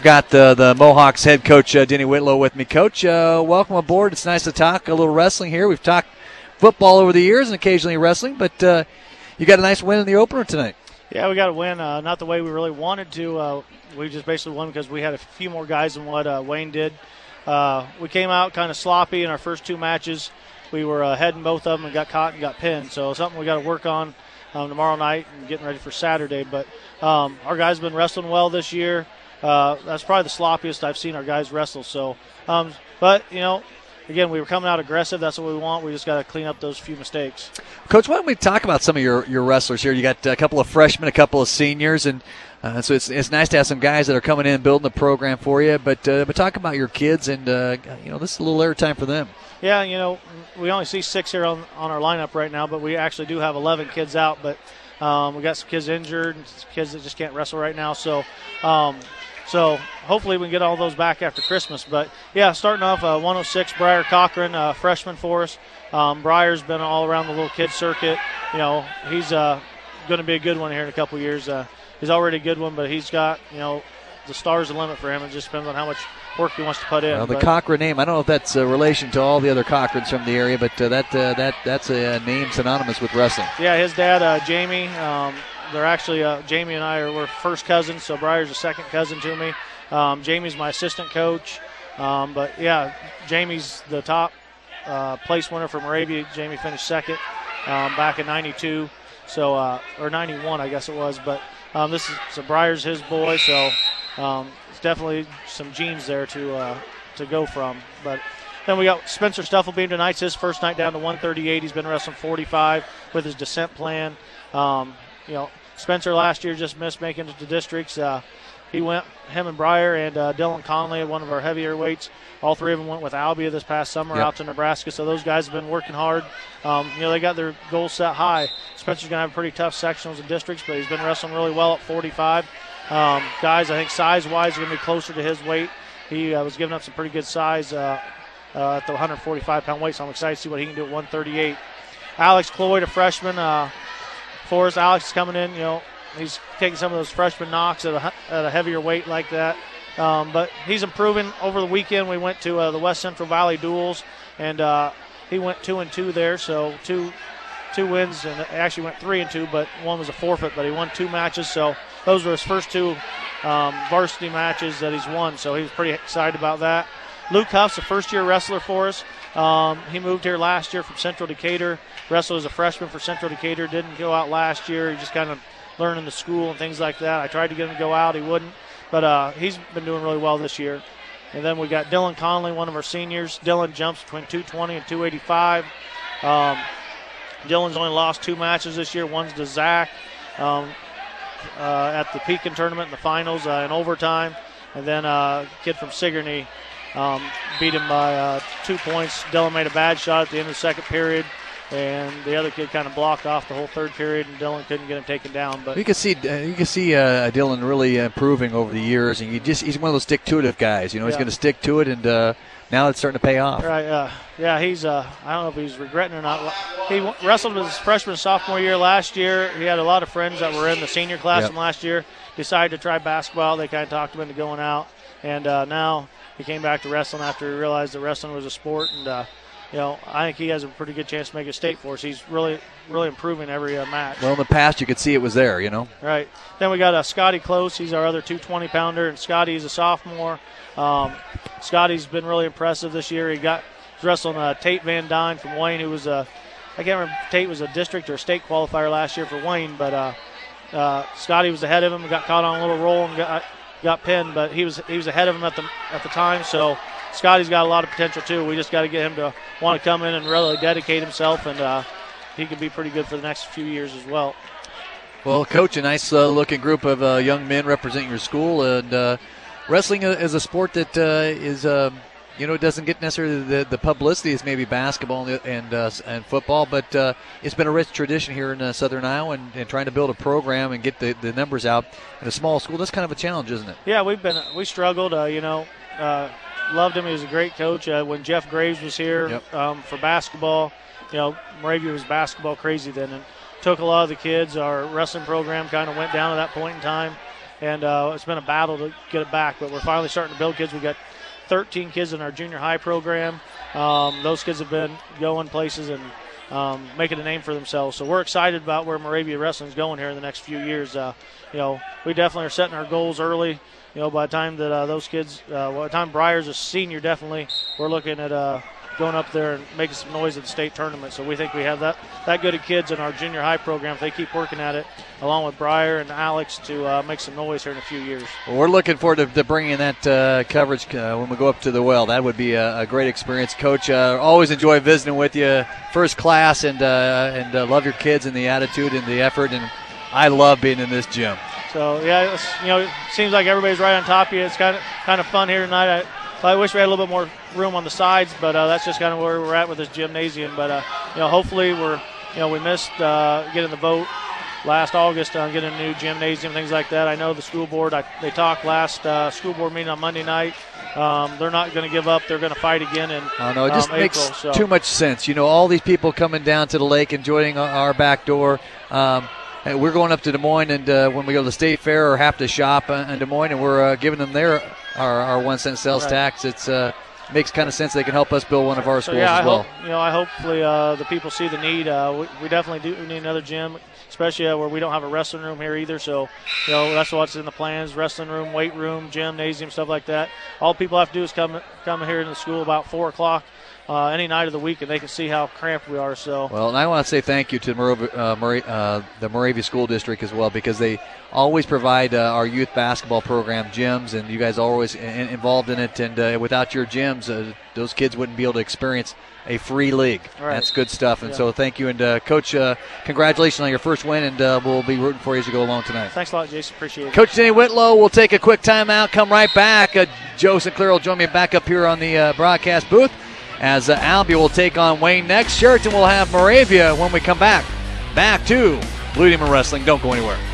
Got the Mohawks head coach, Denny Whitlow, with me. Coach, welcome aboard. It's nice to talk a little wrestling here. We've talked football over the years and occasionally wrestling, but you got a nice win in the opener tonight. Yeah, we got a win. Not the way we really wanted to. We just basically won because we had a few more guys than what Wayne did. We came out kind of sloppy in our first two matches. We were ahead in both of them and got caught and got pinned. So something we got to work on tomorrow night and getting ready for Saturday. But our guys have been wrestling well this year. That's probably the sloppiest I've seen our guys wrestle. So, but, again, we were coming out aggressive. That's what we want. We just got to clean up those few mistakes. Coach, why don't we talk about some of your wrestlers here? You got a couple of freshmen, a couple of seniors, and so it's nice to have some guys that are coming in building the program for you. But talk about your kids, and this is a little airtime for them. Yeah, we only see 6 here on our lineup right now, but we actually do have 11 kids out. But we got some kids injured and kids that just can't wrestle right now. So hopefully we can get all those back after Christmas. But, yeah, starting off 106, Briar Cochran, freshman for us. Briar's been all around the little kid circuit. He's going to be a good one here in a couple years. He's already a good one, but he's got, the star's the limit for him. It just depends on how much work he wants to put in. Well, the Cochran name, I don't know if that's a relation to all the other Cochrans from the area, but that's a name synonymous with wrestling. Yeah, his dad, Jamie, they're actually, Jamie and I we're first cousins, so Briar's a second cousin to me. Jamie's my assistant coach. But, yeah, Jamie's the top place winner for Moravia. Jamie finished second back in 92, or 91, I guess it was. But so Briar's his boy, so it's definitely some genes there to go from. But then we got Spencer Stufflebeam tonight's his first night down to 138. He's been wrestling 45 with his descent plan. Spencer last year just missed making it to districts. Him and Briar and Dylan Conley, one of our heavier weights, all three of them went with Albia this past summer out to Nebraska. So those guys have been working hard. They got their goals set high. Spencer's going to have pretty tough sectionals and districts, but he's been wrestling really well at 45. Guys, I think size-wise, are going to be closer to his weight. He was giving up some pretty good size at the 145-pound weight, so I'm excited to see what he can do at 138. Alex Cloyd, a freshman for us. Alex is coming in, he's taking some of those freshman knocks at a heavier weight like that. But he's improving. Over the weekend, we went to the West Central Valley Duels, and he went 2-2 there, so two wins, and actually went 3-2, but one was a forfeit, but he won 2 matches, so those were his first 2 varsity matches that he's won, so he was pretty excited about that. Luke Huff's a first-year wrestler for us. He moved here last year from Central Decatur, wrestled as a freshman for Central Decatur, didn't go out last year. He just kind of learning the school and things like that. I tried to get him to go out. He wouldn't, but he's been doing really well this year. And then we got Dylan Conley, one of our seniors. Dylan jumps between 220 and 285. Dylan's only lost 2 matches this year. One's to Zach at the Pekin tournament in the finals in overtime. And then a kid from Sigourney beat him by 2 points. Dylan made a bad shot at the end of the second period, and the other kid kind of blocked off the whole third period, and Dylan couldn't get him taken down. But you can see Dylan really improving over the years, and he's one of those stick-to-it guys. He's going to stick to it, and now it's starting to pay off. Right. He's I don't know if he's regretting it or not. He wrestled his freshman and sophomore year last year. He had a lot of friends that were in the senior class from last year. Decided to try basketball. They kind of talked him into going out, and now he came back to wrestling after he realized that wrestling was a sport, and I think he has a pretty good chance to make a state for us. He's really, really improving every match. Well, in the past, you could see it was there, Right. Then we got Scotty Close. He's our other 220-pounder, and Scotty's a sophomore. Scotty's been really impressive this year. He's wrestling Tate Van Dyne from Wayne, who was I can't remember if Tate was a district or a state qualifier last year for Wayne, but Scotty was ahead of him, got caught on a little roll and got pinned, but he was ahead of him at the time, so Scotty's got a lot of potential too. We just got to get him to want to come in and really dedicate himself, and he could be pretty good for the next few years as well. Well, Coach, a nice looking group of young men representing your school, and wrestling is a sport that is it doesn't get necessarily the publicity as maybe basketball and football, but it's been a rich tradition here in Southern Iowa, and trying to build a program and get the numbers out in a small school, that's kind of a challenge, isn't it? Yeah, we struggled, loved him. He was a great coach. When Jeff Graves was here for basketball, Moravia was basketball crazy then, and took a lot of the kids. Our wrestling program kind of went down at that point in time, and it's been a battle to get it back. But we're finally starting to build kids. We got 13 kids in our junior high program. Those kids have been going places and making a name for themselves. So we're excited about where Moravia Wrestling is going here in the next few years. We definitely are setting our goals early. By the time that those kids, by the time Briar's a senior, definitely we're looking at going up there and making some noise at the state tournament. So we think we have that good of kids in our junior high program. If they keep working at it, along with Briar and Alex, to make some noise here in a few years. Well, we're looking forward to bringing that coverage when we go up to the well. That would be a great experience, Coach. Always enjoy visiting with you, first class, and love your kids and the attitude and the effort. And I love being in this gym. So yeah, it seems like everybody's right on top of you. It's kind of fun here tonight. I wish we had a little bit more room on the sides, but that's just kind of where we're at with this gymnasium. But hopefully we missed getting the vote last August on getting a new gymnasium, things like that. I know the school board. They talked last school board meeting on Monday night. They're not going to give up. They're going to fight again in it just April, makes too much sense. All these people coming down to the lake, enjoying our back door. We're going up to Des Moines, and when we go to the state fair or have to shop in Des Moines, and we're giving them our 1 cent sales tax. It's makes kind of sense. They can help us build one of our schools as well. Hopefully the people see the need. We definitely do need another gym, especially where we don't have a wrestling room here either. So, that's what's in the plans: wrestling room, weight room, gymnasium, stuff like that. All people have to do is come here in the school about 4 o'clock. Any night of the week, and they can see how cramped we are. So, well, and I want to say thank you to the Moravia School District as well, because they always provide our youth basketball program gyms, and you guys are always involved in it. And without your gyms, those kids wouldn't be able to experience a free league. Right. That's good stuff. And so thank you. And Coach, congratulations on your first win, and we'll be rooting for you as you go along tonight. Thanks a lot, Jason. Appreciate it. Coach Denny Whitlow will take a quick timeout, come right back. Joe Sinclair will join me back up here on the broadcast booth, as Albia will take on Wayne next. Sheraton will have Moravia when we come back. Back to Blue Demon Wrestling. Don't go anywhere.